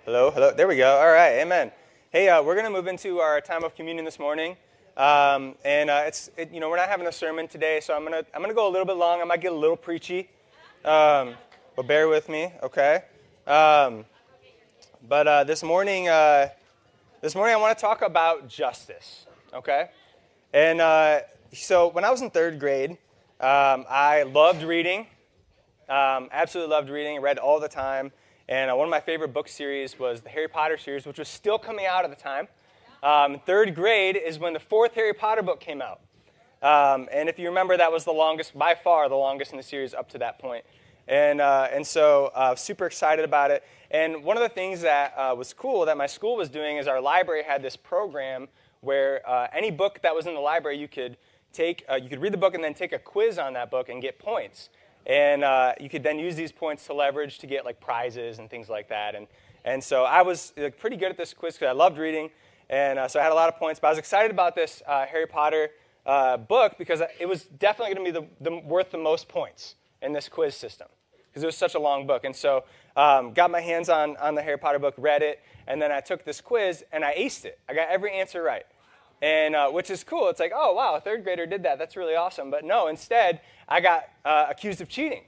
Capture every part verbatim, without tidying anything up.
Hello, hello. There we go. All right, amen. Hey, uh, we're going to move into our time of communion this morning, um, and uh, it's it, you know we're not having a sermon today, so I'm gonna I'm gonna go a little bit long. I might get a little preachy, um, but bear with me, okay? Um, but uh, this morning, uh, this morning I want to talk about justice, okay? And uh, so when I was in third grade, um, I loved reading, um, absolutely loved reading. I read all the time. And uh, one of my favorite book series was the Harry Potter series, which was still coming out at the time. Um, third grade is when the fourth Harry Potter book came out. Um, and if you remember, that was the longest, by far the longest in the series up to that point. And uh, and so uh, super excited about it. And one of the things that uh, was cool that my school was doing is our library had this program where uh, any book that was in the library, you could take, uh, you could read the book and then take a quiz on that book and get points. And uh, you could then use these points to leverage to get like prizes and things like that. And and so I was like, pretty good at this quiz because I loved reading. And uh, so I had a lot of points. But I was excited about this uh, Harry Potter uh, book because it was definitely going to be the, the worth the most points in this quiz system because it was such a long book. And so um, got my hands on, on the Harry Potter book, read it, and then I took this quiz and I aced it. I got every answer right. And uh, which is cool. It's like, oh, wow, a third grader did that. That's really awesome. But no, instead, I got uh, accused of cheating.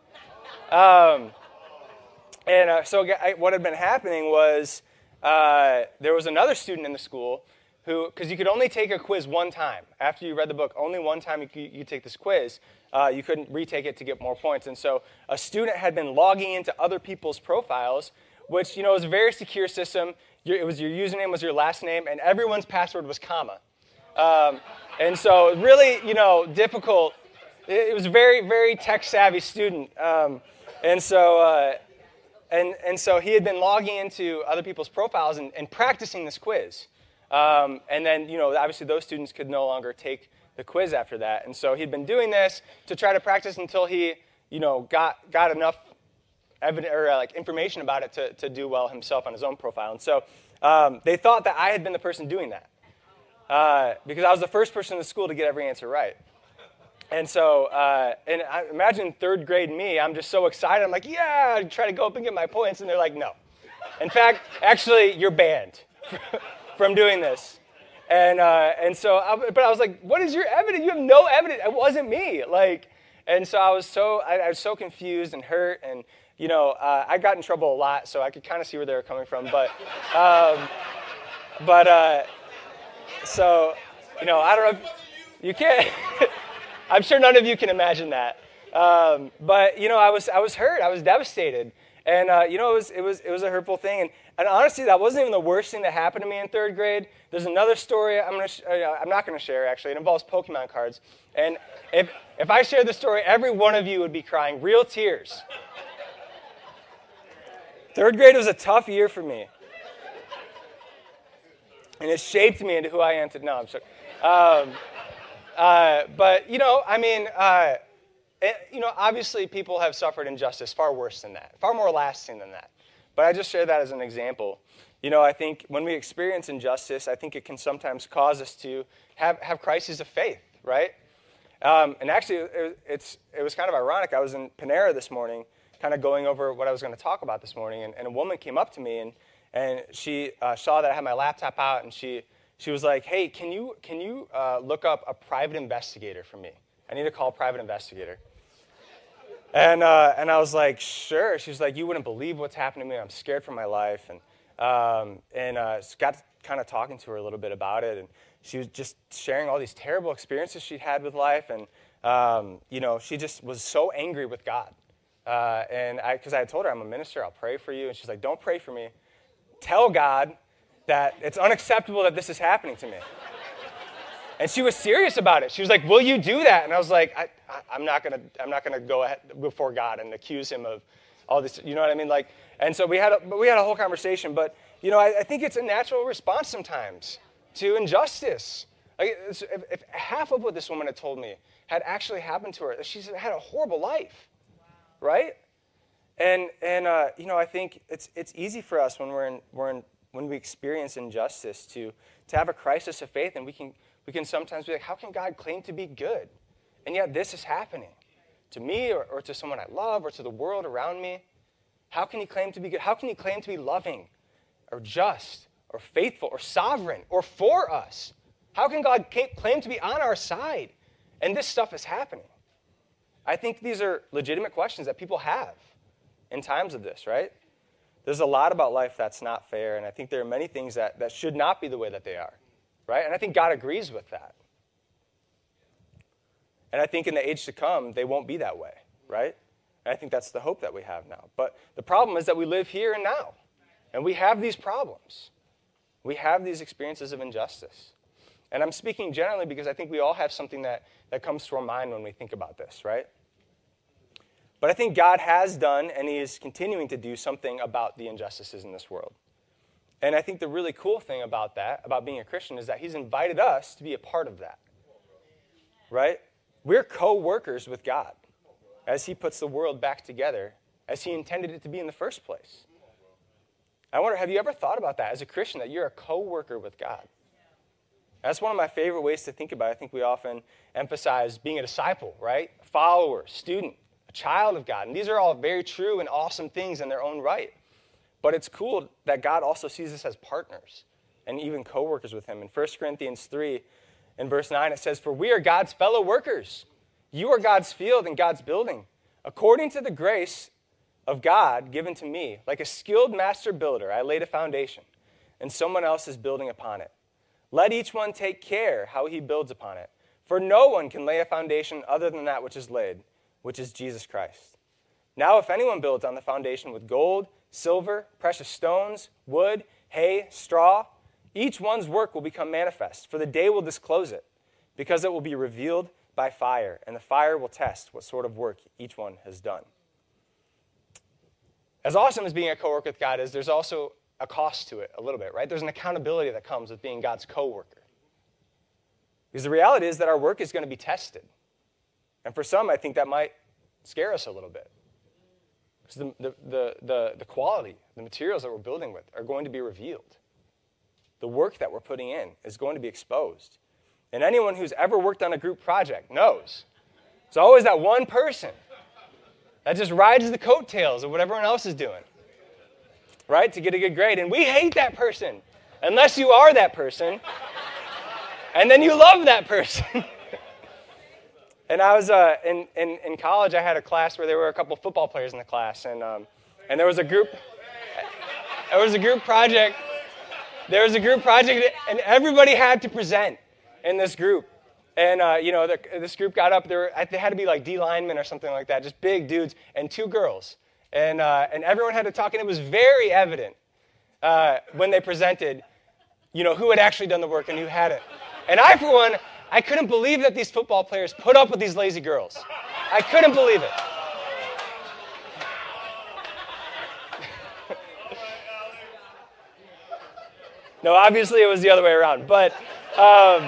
Um, and uh, so I, what had been happening was uh, there was another student in the school who, because you could only take a quiz one time. After you read the book, only one time you could, you could take this quiz. Uh, you couldn't retake it to get more points. And so a student had been logging into other people's profiles, which, you know, is a very secure system. Your, it was your username was your last name, and everyone's password was comma. Um, and so really, you know, difficult. It, it was a very, very tech-savvy student. Um, and so uh, and, and so he had been logging into other people's profiles and, and practicing this quiz. Um, and then, you know, obviously those students could no longer take the quiz after that. And so he'd been doing this to try to practice until he, you know, got got enough evidence or uh, like information about it to, to do well himself on his own profile. And so um, they thought that I had been the person doing that uh, because I was the first person in the school to get every answer right. And so, uh, and I imagine third grade me, I'm just so excited. I'm like, yeah, I try to go up and get my points. And they're like, no. In fact, actually, you're banned from doing this. And uh, and so, I, but I was like, what is your evidence? You have no evidence. It wasn't me. Like, and so I was so, I, I was so confused and hurt. And, you know, uh, I got in trouble a lot, so I could kind of see where they were coming from. But, um, but, uh, so, you know, I don't know if you can't. I'm sure none of you can imagine that. Um, but you know, I was I was hurt. I was devastated, and uh, you know, it was it was it was a hurtful thing. And, and honestly, that wasn't even the worst thing that happened to me in third grade. There's another story I'm gonna sh- uh, I'm not gonna share actually. It involves Pokemon cards, and if if I shared the story, every one of you would be crying real tears. Third grade was a tough year for me, and it shaped me into who I am today. No, I'm sorry. Um, Uh, but, you know, I mean, uh, it, you know, obviously people have suffered injustice far worse than that, far more lasting than that. But I just share that as an example. You know, I think when we experience injustice, I think it can sometimes cause us to have, have crises of faith, right? Um, and actually, it, it's, it was kind of ironic. I was in Panera this morning, kind of going over what I was going to talk about this morning, and, and a woman came up to me, and, and she uh, saw that I had my laptop out, and she... She was like, hey, can you can you uh, look up a private investigator for me? I need to call a private investigator. And uh, and I was like, sure. She was like, you wouldn't believe what's happening to me. I'm scared for my life. And um, and uh, got kind of talking to her a little bit about it. And she was just sharing all these terrible experiences she'd had with life. And, um, you know, she just was so angry with God. Uh, and I, because I had told her, I'm a minister, I'll pray for you. And she's like, don't pray for me. Tell God that it's unacceptable that this is happening to me. And she was serious about it. She was like, will you do that? And I was like, I, I, I'm not gonna, I'm not gonna go ahead before God and accuse him of all this, you know what I mean? Like, and so we had a, we had a whole conversation, but you know, I, I think it's a natural response sometimes to injustice. Like, if, if half of what this woman had told me had actually happened to her, she's had a horrible life, wow. Right? And and uh, you know, I think it's it's easy for us when we're in we're in when we experience injustice to, to have a crisis of faith, and we can we can sometimes be like, how can God claim to be good? And yet this is happening to me or, or to someone I love or to the world around me. How can he claim to be good? How can he claim to be loving or just or faithful or sovereign or for us? How can God claim to be on our side? And this stuff is happening. I think these are legitimate questions that people have in times of this, right? There's a lot about life that's not fair, and I think there are many things that, that should not be the way that they are, right? And I think God agrees with that. And I think in the age to come, they won't be that way, right? And I think that's the hope that we have now. But the problem is that we live here and now, and we have these problems. We have these experiences of injustice. And I'm speaking generally because I think we all have something that, that comes to our mind when we think about this, right? But I think God has done, and he is continuing to do something about the injustices in this world. And I think the really cool thing about that, about being a Christian, is that he's invited us to be a part of that, right? We're co-workers with God as he puts the world back together as he intended it to be in the first place. I wonder, have you ever thought about that as a Christian, that you're a co-worker with God? That's one of my favorite ways to think about it. I think we often emphasize being a disciple, right? A follower, student, a child of God. And these are all very true and awesome things in their own right. But it's cool that God also sees us as partners and even co-workers with him. In First Corinthians three, in verse nine, it says, "For we are God's fellow workers. You are God's field and God's building. According to the grace of God given to me, like a skilled master builder, I laid a foundation, and someone else is building upon it. Let each one take care how he builds upon it. For no one can lay a foundation other than that which is laid, which is Jesus Christ. Now if anyone builds on the foundation with gold, silver, precious stones, wood, hay, straw, each one's work will become manifest, for the day will disclose it, because it will be revealed by fire, and the fire will test what sort of work each one has done." As awesome as being a co-worker with God is, there's also a cost to it a little bit, right? There's an accountability that comes with being God's co-worker. Because the reality is that our work is going to be tested. And for some, I think that might scare us a little bit. Because the, the, the, the, the quality, the materials that we're building with are going to be revealed. The work that we're putting in is going to be exposed. And anyone who's ever worked on a group project knows there's always that one person that just rides the coattails of what everyone else is doing, right, to get a good grade. And we hate that person, unless you are that person, and then you love that person. And I was uh, in, in in college. I had a class where there were a couple football players in the class, and um, and there was a group. There was a group project. There was a group project, and everybody had to present in this group. And uh, you know, the, this group got up. There were, they had to be like D linemen or something like that, just big dudes, and two girls. And uh, and everyone had to talk, and it was very evident uh, when they presented, you know, who had actually done the work and who hadn't. And I, for one, I couldn't believe that these football players put up with these lazy girls. I couldn't believe it. No, obviously it was the other way around. But, um,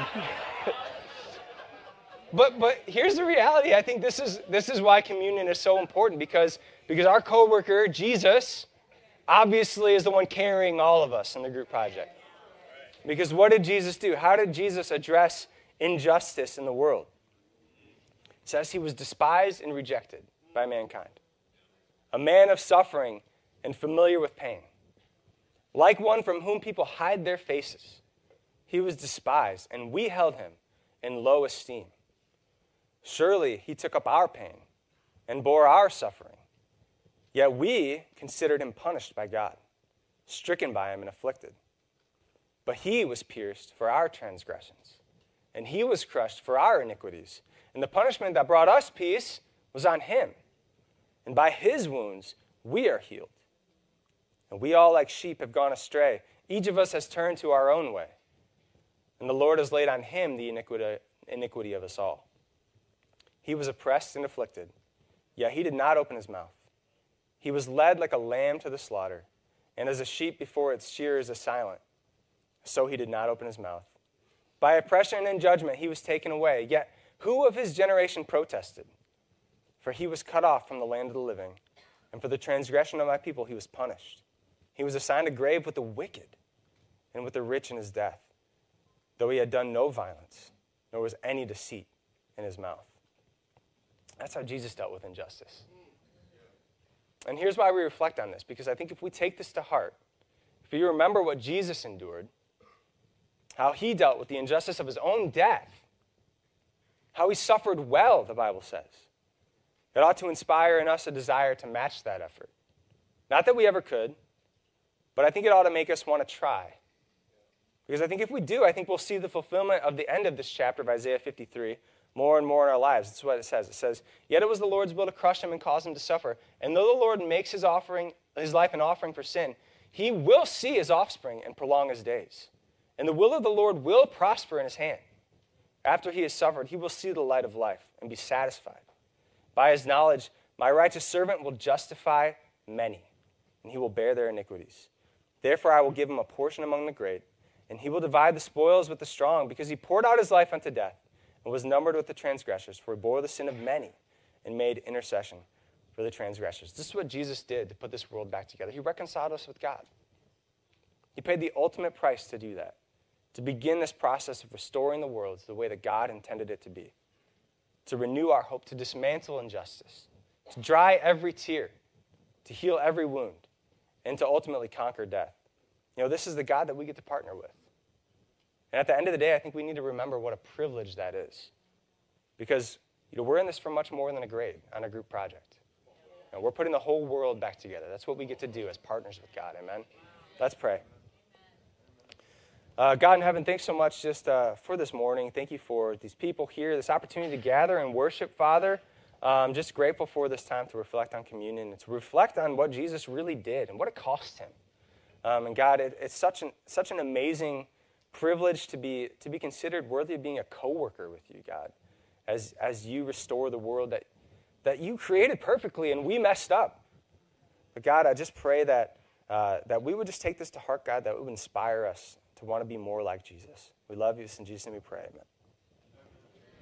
but but here's the reality. I think this is this is why communion is so important, because because our coworker Jesus obviously is the one carrying all of us in the group project. Because what did Jesus do? How did Jesus address injustice in the world? It says he was despised and rejected by mankind, a man of suffering and familiar with pain. Like one from whom people hide their faces, he was despised, and we held him in low esteem. Surely he took up our pain and bore our suffering. Yet we considered him punished by God, stricken by him and afflicted. But he was pierced for our transgressions, and he was crushed for our iniquities. And the punishment that brought us peace was on him. And by his wounds we are healed. And we all like sheep have gone astray. Each of us has turned to our own way. And the Lord has laid on him the iniquity, iniquity of us all. He was oppressed and afflicted, yet he did not open his mouth. He was led like a lamb to the slaughter, and as a sheep before its shearers is silent, so he did not open his mouth. By oppression and judgment he was taken away, yet who of his generation protested? For he was cut off from the land of the living, and for the transgression of my people he was punished. He was assigned a grave with the wicked and with the rich in his death, though he had done no violence, nor was any deceit in his mouth. That's how Jesus dealt with injustice. And here's why we reflect on this, because I think if we take this to heart, If you remember what Jesus endured, how he dealt with the injustice of his own death, how he suffered well, the Bible says, it ought to inspire in us a desire to match that effort. Not that we ever could, but I think it ought to make us want to try. Because I think if we do, I think we'll see the fulfillment of the end of this chapter of Isaiah fifty-three more and more in our lives. That's what it says. It says, yet it was the Lord's will to crush him and cause him to suffer. And though the Lord makes his offering, his life an offering for sin, he will see his offspring and prolong his days. And the will of the Lord will prosper in his hand. After he has suffered, he will see the light of life and be satisfied. By his knowledge, my righteous servant will justify many, and he will bear their iniquities. Therefore I will give him a portion among the great, and he will divide the spoils with the strong, because he poured out his life unto death, and was numbered with the transgressors, for he bore the sin of many, and made intercession for the transgressors. This is what Jesus did to put this world back together. He reconciled us with God. He paid the ultimate price to do that, to begin this process of restoring the world to the way that God intended it to be, to renew our hope, to dismantle injustice, to dry every tear, to heal every wound, and to ultimately conquer death. You know, this is the God that we get to partner with. And at the end of the day, I think we need to remember what a privilege that is. Because, you know, we're in this for much more than a grade on a group project. You know, we're putting the whole world back together. That's what we get to do as partners with God. Amen? Let's pray. Uh, God in heaven, thanks so much just uh, for this morning. Thank you for these people here, this opportunity to gather and worship, Father. I'm um, just grateful for this time to reflect on communion and to reflect on what Jesus really did and what it cost him. Um, and God, it, it's such an such an amazing privilege to be to be considered worthy of being a co-worker with you, God, as as you restore the world that that you created perfectly and we messed up. But God, I just pray that uh, that we would just take this to heart, God, that it would inspire us to want to be more like Jesus. We love you. In Jesus' name we pray. Amen.